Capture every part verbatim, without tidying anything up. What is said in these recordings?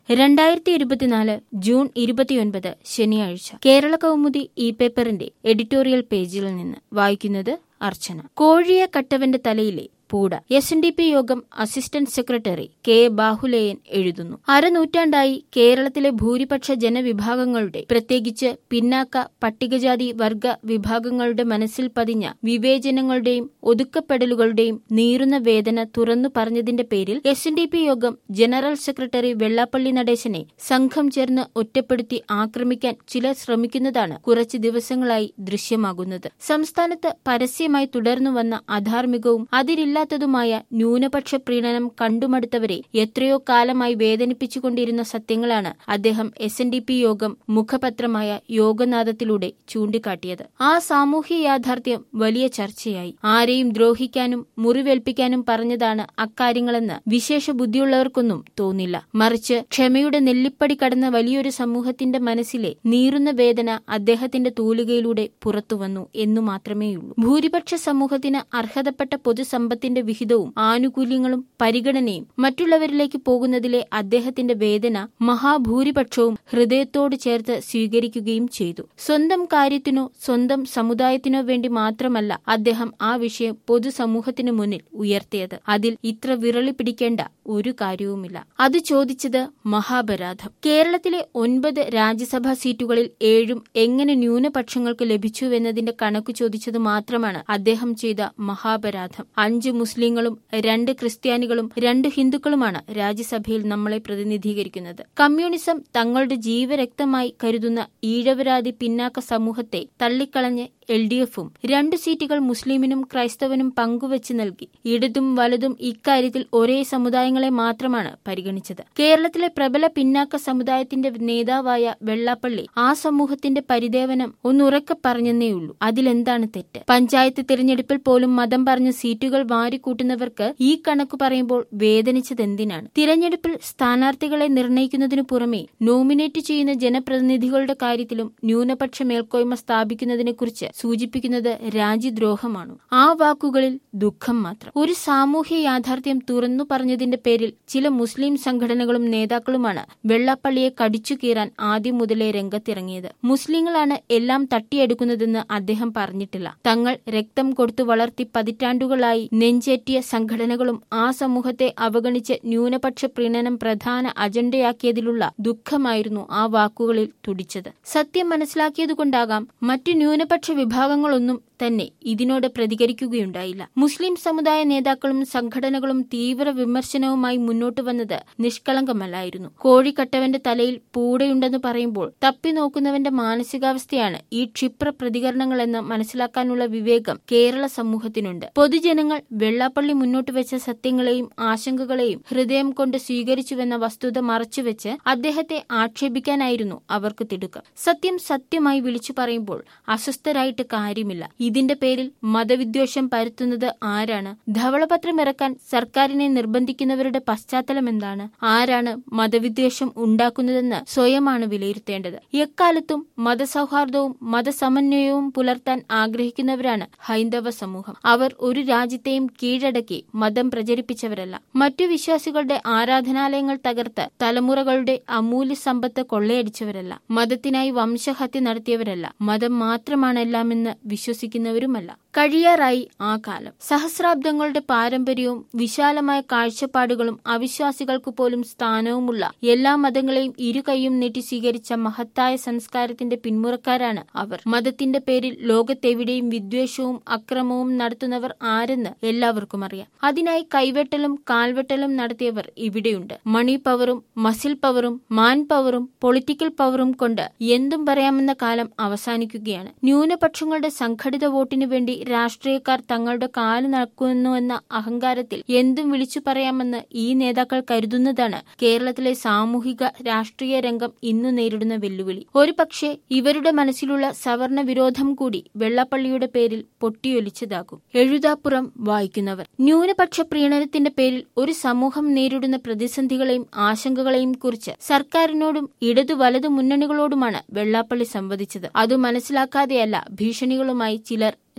രണ്ടായിരത്തി ഇരുപത്തിനാല് ജൂൺ ഇരുപത്തിയൊൻപത് ശനിയാഴ്ച. കേരള കൗമുദി ഇ പേപ്പറിന്റെ എഡിറ്റോറിയൽ പേജിൽ നിന്ന് വായിക്കുന്നത് അർച്ചന. കോഴിയെ കട്ടവന്റെ തലയിലെ പൂട. എസ് എൻ ഡി പി യോഗം അസിസ്റ്റന്റ് സെക്രട്ടറി കെ ബാഹുലേയൻ എഴുതുന്നു. അരനൂറ്റാണ്ടായി കേരളത്തിലെ ഭൂരിപക്ഷ ജനവിഭാഗങ്ങളുടെ, പ്രത്യേകിച്ച് പിന്നാക്ക പട്ടികജാതി വർഗ വിഭാഗങ്ങളുടെ മനസ്സിൽ പതിഞ്ഞ വിവേചനങ്ങളുടെയും ഒതുക്കപ്പെടലുകളുടെയും നീറുന്ന വേദന തുറന്നു പറഞ്ഞതിന്റെ പേരിൽ എസ് എൻ ഡി പി യോഗം ജനറൽ സെക്രട്ടറി വെള്ളാപ്പള്ളി നടേശനെ സംഘം ചേർന്ന് ഒറ്റപ്പെടുത്തി ആക്രമിക്കാൻ ചിലർ ശ്രമിക്കുന്നതാണ് കുറച്ചു ദിവസങ്ങളായി ദൃശ്യമാകുന്നത്. സംസ്ഥാനത്ത് പരസ്യമായി തുടർന്നു വന്ന അധാർമികവും അതിരില്ല ാത്തതുമായ ന്യൂനപക്ഷ പ്രീണനം കണ്ടുമടുത്തവരെ എത്രയോ കാലമായി വേദനിപ്പിച്ചുകൊണ്ടിരുന്ന സത്യങ്ങളാണ് അദ്ദേഹം എസ് എൻ ഡി പി യോഗം മുഖപത്രമായ യോഗനാഥത്തിലൂടെ ചൂണ്ടിക്കാട്ടിയത്. ആ സാമൂഹ്യ യാഥാർത്ഥ്യം വലിയ ചർച്ചയായി. ആരെയും ദ്രോഹിക്കാനും മുറിവേൽപ്പിക്കാനും പറഞ്ഞതാണ് അക്കാര്യങ്ങളെന്ന് വിശേഷ ബുദ്ധിയുള്ളവർക്കൊന്നും തോന്നില്ല. മറിച്ച് ക്ഷമയുടെ നെല്ലിപ്പടി കടന്ന വലിയൊരു സമൂഹത്തിന്റെ മനസ്സിലെ നീറുന്ന വേദന അദ്ദേഹത്തിന്റെ തൂലികയിലൂടെ പുറത്തുവന്നു എന്നു മാത്രമേയുള്ളൂ. ഭൂരിപക്ഷ സമൂഹത്തിന് അർഹതപ്പെട്ട പൊതുസമ്പത്തിന്റെ വിഹിതവും ആനുകൂല്യങ്ങളും പരിഗണനയും മറ്റുള്ളവരിലേക്ക് പോകുന്നതിലെ അദ്ദേഹത്തിന്റെ വേദന മഹാഭൂരിപക്ഷവും ഹൃദയത്തോട് ചേർത്ത് സ്വീകരിക്കുകയും ചെയ്തു. സ്വന്തം കാര്യത്തിനോ സ്വന്തം സമുദായത്തിനോ വേണ്ടി മാത്രമല്ല അദ്ദേഹം ആ വിഷയം പൊതുസമൂഹത്തിന് മുന്നിൽ ഉയർത്തിയത്. അതിൽ ഇത്ര വിറളി പിടിക്കേണ്ട ഒരു കാര്യവുമില്ല. അത് ചോദിച്ചത് മഹാപരാധം. കേരളത്തിലെ ഒൻപത് രാജ്യസഭാ സീറ്റുകളിൽ ഏഴും എങ്ങനെ ന്യൂനപക്ഷങ്ങൾക്ക് ലഭിച്ചുവെന്നതിന്റെ കണക്ക് ചോദിച്ചത് മാത്രമാണ് അദ്ദേഹം ചെയ്ത മഹാപരാധം. അഞ്ച് മുസ്ലിങ്ങളും രണ്ട് ക്രിസ്ത്യാനികളും രണ്ട് ഹിന്ദുക്കളുമാണ് രാജ്യസഭയിൽ നമ്മളെ പ്രതിനിധീകരിക്കുന്നത്. കമ്മ്യൂണിസം തങ്ങളുടെ ജീവരക്തമായി കരുതുന്ന ഈഴവരാതി പിന്നാക്ക സമൂഹത്തെ തള്ളിക്കളഞ്ഞ് എൽ ഡി എഫും രണ്ടു സീറ്റുകൾ മുസ്ലിമിനും ക്രൈസ്തവനും പങ്കുവച്ച് നൽകി. ഇടതും വലതും ഇക്കാര്യത്തിൽ ഒരേ സമുദായങ്ങളെ മാത്രമാണ് പരിഗണിച്ചത്. കേരളത്തിലെ പ്രബല പിന്നാക്ക സമുദായത്തിന്റെ നേതാവായ വെള്ളാപ്പള്ളി ആ സമൂഹത്തിന്റെ പരിദേവനം ഒന്നുറക്കെ പറഞ്ഞെന്നേയുള്ളൂ. അതിലെന്താണ് തെറ്റ്? പഞ്ചായത്ത് തിരഞ്ഞെടുപ്പിൽ പോലും മതം പറഞ്ഞ സീറ്റുകൾ വാരിക്കൂട്ടുന്നവർക്ക് ഈ കണക്ക് പറയുമ്പോൾ വേദനിച്ചതെന്തിനാണ്? തിരഞ്ഞെടുപ്പിൽ സ്ഥാനാർത്ഥികളെ നിർണയിക്കുന്നതിനു പുറമെ നോമിനേറ്റ് ചെയ്യുന്ന ജനപ്രതിനിധികളുടെ കാര്യത്തിലും ന്യൂനപക്ഷ മേൽക്കോയ്മ സ്ഥാപിക്കുന്നതിനെക്കുറിച്ച് സൂചിപ്പിക്കുന്നത് രാജ്യദ്രോഹമാണു. ആ വാക്കുകളിൽ ദുഃഖം മാത്രം. ഒരു സാമൂഹ്യ യാഥാർത്ഥ്യം തുറന്നു പറഞ്ഞതിന്റെ പേരിൽ ചില മുസ്ലിം സംഘടനകളും നേതാക്കളുമാണ് വെള്ളാപ്പള്ളിയെ കടിച്ചു കീറാൻ ആദ്യം മുതലേ രംഗത്തിറങ്ങിയത്. മുസ്ലിങ്ങളാണ് എല്ലാം തട്ടിയെടുക്കുന്നതെന്ന് അദ്ദേഹം പറഞ്ഞിട്ടില്ല. തങ്ങൾ രക്തം കൊടുത്തു വളർത്തി പതിറ്റാണ്ടുകളായി നെഞ്ചേറ്റിയ സംഘടനകളും ആ സമൂഹത്തെ അവഗണിച്ച് ന്യൂനപക്ഷ പ്രീണനം പ്രധാന അജണ്ടയാക്കിയതിലുള്ള ദുഃഖമായിരുന്നു ആ വാക്കുകളിൽ തുടിച്ചത്. സത്യം മനസ്സിലാക്കിയതുകൊണ്ടാകാം മറ്റു ന്യൂനപക്ഷ വിഭാഗങ്ങളൊന്നും തന്നെ ഇതിനോട് പ്രതികരിക്കുകയുണ്ടായില്ല. മുസ്ലിം സമുദായ നേതാക്കളും സംഘടനകളും തീവ്ര വിമർശനവുമായി മുന്നോട്ട് വന്നത് നിഷ്കളങ്കമല്ലായിരുന്നു. കോഴിക്കട്ടവന്റെ തലയിൽ പൂടയുണ്ടെന്ന് പറയുമ്പോൾ തപ്പി നോക്കുന്നവന്റെ മാനസികാവസ്ഥയാണ് ഈ ക്ഷിപ്ര പ്രതികരണങ്ങളെന്ന് മനസ്സിലാക്കാനുള്ള വിവേകം കേരള സമൂഹത്തിനുണ്ട്. പൊതുജനങ്ങൾ വെള്ളാപ്പള്ളി മുന്നോട്ട് വെച്ച സത്യങ്ങളെയും ആശങ്കകളെയും ഹൃദയം കൊണ്ട് സ്വീകരിച്ചുവെന്ന വസ്തുത മറച്ചുവെച്ച് അദ്ദേഹത്തെ ആക്ഷേപിക്കാനായിരുന്നു അവർക്ക് തിടുക്കം. സത്യം സത്യമായി വിളിച്ചു പറയുമ്പോൾ അസ്വസ്ഥരായിട്ട് കാര്യമില്ല. ഇതിന്റെ പേരിൽ മതവിദ്വേഷം പരത്തുന്നത് ആരാണ്? ധവളപത്രം ഇറക്കാൻ സർക്കാരിനെ നിർബന്ധിക്കുന്നവരുടെ പശ്ചാത്തലം എന്താണ്? ആരാണ് മതവിദ്വേഷം ഉണ്ടാക്കുന്നതെന്ന് സ്വയമാണ് വിലയിരുത്തേണ്ടത്. എക്കാലത്തും മതസൗഹാർദ്ദവും മതസമന്വയവും പുലർത്താൻ ആഗ്രഹിക്കുന്നവരാണ് ഹൈന്ദവ സമൂഹം. അവർ ഒരു രാജ്യത്തെയും കീഴടക്കി മതം പ്രചരിപ്പിച്ചവരല്ല. മറ്റു വിശ്വാസികളുടെ ആരാധനാലയങ്ങൾ തകർത്ത് തലമുറകളുടെ അമൂല്യ സമ്പത്ത് കൊള്ളയടിച്ചവരല്ല. മതത്തിനായി വംശഹത്യ നടത്തിയവരല്ല. മതം മാത്രമാണെല്ലാമെന്ന് വിശ്വസിക്കുന്നവരുമല്ല. കഴിയാറായി ആ കാലം. സഹസ്രാബ്ദങ്ങളുടെ പാരമ്പര്യവും വിശാലമായ കാഴ്ചപ്പാടുകളും അവിശ്വാസികൾക്ക് പോലും സ്ഥാനവുമുള്ള എല്ലാ മതങ്ങളെയും ഇരുകൈയും നീട്ടി സ്വീകരിച്ച മഹത്തായ സംസ്കാരത്തിന്റെ പിന്മുറക്കാരാണ് അവർ. മതത്തിന്റെ പേരിൽ ലോകത്തെവിടെയും വിദ്വേഷവും അക്രമവും നടത്തുന്നവർ ആരെന്ന് എല്ലാവർക്കും അറിയാം. അതിനായി കൈവെട്ടലും കാൽവെട്ടലും നടത്തിയവർ ഇവിടെയുണ്ട്. മണി പവറും മസിൽ പവറും മാൻ പവറും പൊളിറ്റിക്കൽ പവറും കൊണ്ട് എന്തും പറയാമെന്ന കാലം അവസാനിക്കുകയാണ്. ന്യൂനപക്ഷങ്ങളുടെ സംഘടിത വോട്ടിനു വേണ്ടി രാഷ്ട്രീയക്കാർ തങ്ങളുടെ കാല് നടക്കുന്നുവെന്ന അഹങ്കാരത്തിൽ എന്തും വിളിച്ചു പറയാമെന്ന് ഈ നേതാക്കൾ കരുതുന്നതാണ് കേരളത്തിലെ സാമൂഹിക രാഷ്ട്രീയ രംഗം ഇന്നു നേരിടുന്ന വെല്ലുവിളി. ഒരു പക്ഷേ ഇവരുടെ മനസ്സിലുള്ള സവർണ വിരോധം കൂടി വെള്ളാപ്പള്ളിയുടെ പേരിൽ പൊട്ടിയൊലിച്ചതാകും. എഴുതാപ്പുറം വായിക്കുന്നവർ. ന്യൂനപക്ഷ പ്രീണനത്തിന്റെ പേരിൽ ഒരു സമൂഹം നേരിടുന്ന പ്രതിസന്ധികളെയും ആശങ്കകളെയും കുറിച്ച് സർക്കാരിനോടും ഇടതു വലതു മുന്നണികളോടുമാണ് വെള്ളാപ്പള്ളി സംവദിച്ചത്. അതു മനസ്സിലാക്കാതെയല്ല ഭീഷണികളുമായി ചിലർ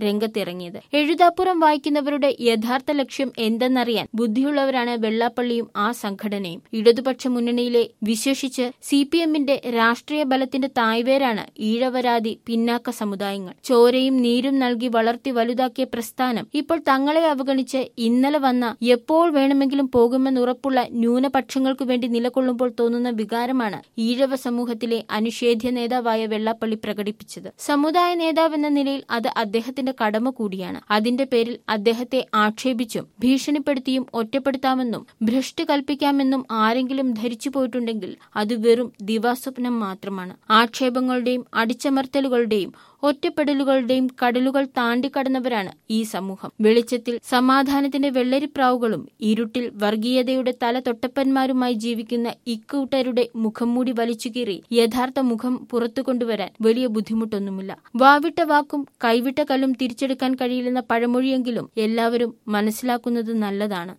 രംഗത്തിറങ്ങിയത്. എഴുതാപ്പുറം വായിക്കുന്നവരുടെ യഥാർത്ഥ ലക്ഷ്യം എന്തെന്നറിയാൻ ബുദ്ധിയുള്ളവരാണ് വെള്ളാപ്പള്ളിയും ആ സംഘടനയും. ഇടതുപക്ഷ മുന്നണിയിലെ വിശേഷിച്ച് സി പി എമ്മിന്റെ രാഷ്ട്രീയ ബലത്തിന്റെ തായ്വേരാണ് ഈഴവരാതി പിന്നാക്ക സമുദായങ്ങൾ. ചോരയും നീരും നൽകി വളർത്തി വലുതാക്കിയ പ്രസ്ഥാനം ഇപ്പോൾ തങ്ങളെ അവഗണിച്ച് ഇന്നലെ വന്ന എപ്പോൾ വേണമെങ്കിലും പോകുമെന്നുറപ്പുള്ള ന്യൂനപക്ഷങ്ങൾക്കു വേണ്ടി നിലകൊള്ളുമ്പോൾ തോന്നുന്ന വികാരമാണ് ഈഴവ സമൂഹത്തിലെ അനിഷേധ്യ നേതാവായ വെള്ളാപ്പള്ളി പ്രകടിപ്പിച്ചത്. സമുദായ നേതാവെന്ന നിലയിൽ അത് അദ്ദേഹത്തിന്റെ കടമ കൂടിയാണ്. അതിന്റെ പേരിൽ അദ്ദേഹത്തെ ആക്ഷേപിച്ചും ഭീഷണിപ്പെടുത്തിയും ഒറ്റപ്പെടുത്താമെന്നും ഭ്രഷ്ട് കൽപ്പിക്കാമെന്നും ആരെങ്കിലും ധരിച്ചു പോയിട്ടുണ്ടെങ്കിൽ അത് വെറും ദിവാസ്വപ്നം മാത്രമാണ്. ആക്ഷേപങ്ങളുടെയും അടിച്ചമർത്തലുകളുടെയും ഒറ്റപ്പെടലുകളുടെയും കടലുകൾ താണ്ടിക്കടന്നവരാണ് ഈ സമൂഹം. വെളിച്ചത്തിൽ സമാധാനത്തിന്റെ വെള്ളരിപ്രാവുകളും ഇരുട്ടിൽ വർഗീയതയുടെ തല തൊട്ടപ്പന്മാരുമായി ജീവിക്കുന്ന ഇക്കൂട്ടരുടെ മുഖംമൂടി വലിച്ചുകീറി യഥാർത്ഥ മുഖം പുറത്തു കൊണ്ടുവരാൻ വലിയ ബുദ്ധിമുട്ടൊന്നുമില്ല. വാവിട്ട വാക്കും കൈവിട്ട കല്ലും തിരിച്ചെടുക്കാൻ കഴിയില്ലെന്ന പഴമൊഴിയെങ്കിലും എല്ലാവരും മനസ്സിലാക്കുന്നത് നല്ലതാണ്.